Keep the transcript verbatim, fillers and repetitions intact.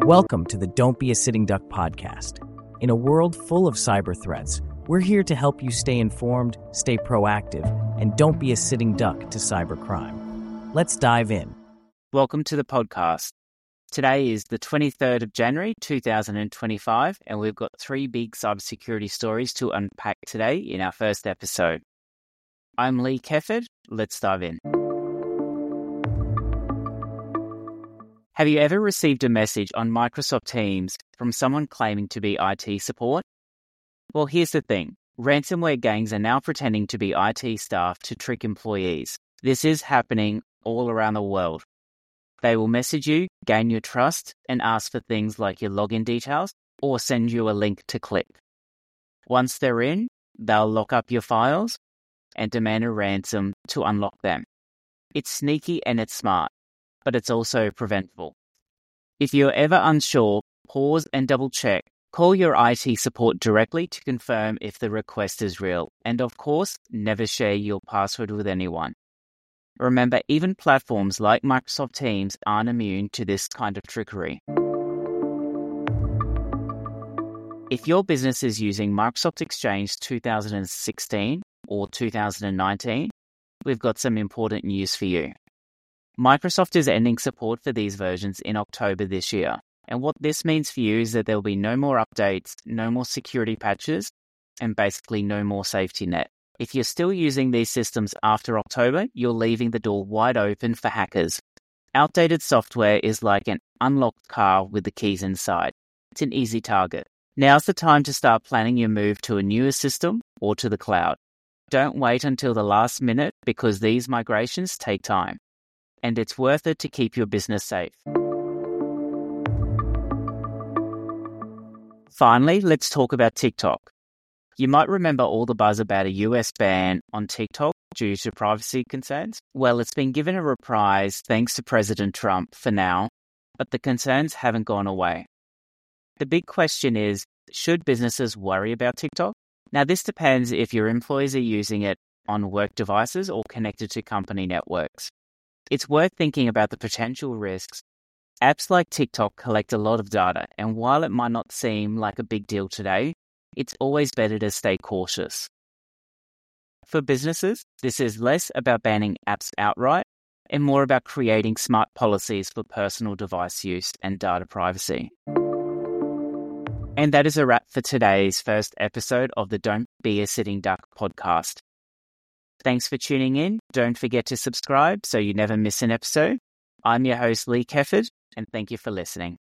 Welcome to the Don't Be a Sitting Duck podcast. In a world full of cyber threats, we're here to help you stay informed, stay proactive, and don't be a sitting duck to cybercrime. Let's dive in. Welcome to the podcast. Today is the twenty-third of January, two thousand twenty-five, and we've got three big cybersecurity stories to unpack today in our first episode. I'm Lee Kefford. Let's dive in. Have you ever received a message on Microsoft Teams from someone claiming to be I T support? Well, here's the thing. Ransomware gangs are now pretending to be I T staff to trick employees. This is happening all around the world. They will message you, gain your trust, and ask for things like your login details or send you a link to click. Once they're in, they'll lock up your files and demand a ransom to unlock them. It's sneaky and it's smart, but it's also preventable. If you're ever unsure, pause and double check. Call your I T support directly to confirm if the request is real. And of course, never share your password with anyone. Remember, even platforms like Microsoft Teams aren't immune to this kind of trickery. If your business is using Microsoft Exchange two thousand sixteen or two thousand nineteen, we've got some important news for you. Microsoft is ending support for these versions in October this year. And what this means for you is that there will be no more updates, no more security patches, and basically no more safety net. If you're still using these systems after October, you're leaving the door wide open for hackers. Outdated software is like an unlocked car with the keys inside. It's an easy target. Now's the time to start planning your move to a newer system or to the cloud. Don't wait until the last minute because these migrations take time. And it's worth it to keep your business safe. Finally, let's talk about TikTok. You might remember all the buzz about a U S ban on TikTok due to privacy concerns. Well, it's been given a reprise thanks to President Trump for now, but the concerns haven't gone away. The big question is, should businesses worry about TikTok? Now, this depends if your employees are using it on work devices or connected to company networks. It's worth thinking about the potential risks. Apps like TikTok collect a lot of data, and while it might not seem like a big deal today, it's always better to stay cautious. For businesses, this is less about banning apps outright and more about creating smart policies for personal device use and data privacy. And that is a wrap for today's first episode of the Don't Be a Sitting Duck podcast. Thanks for tuning in. Don't forget to subscribe so you never miss an episode. I'm your host, Lee Kefford, and thank you for listening.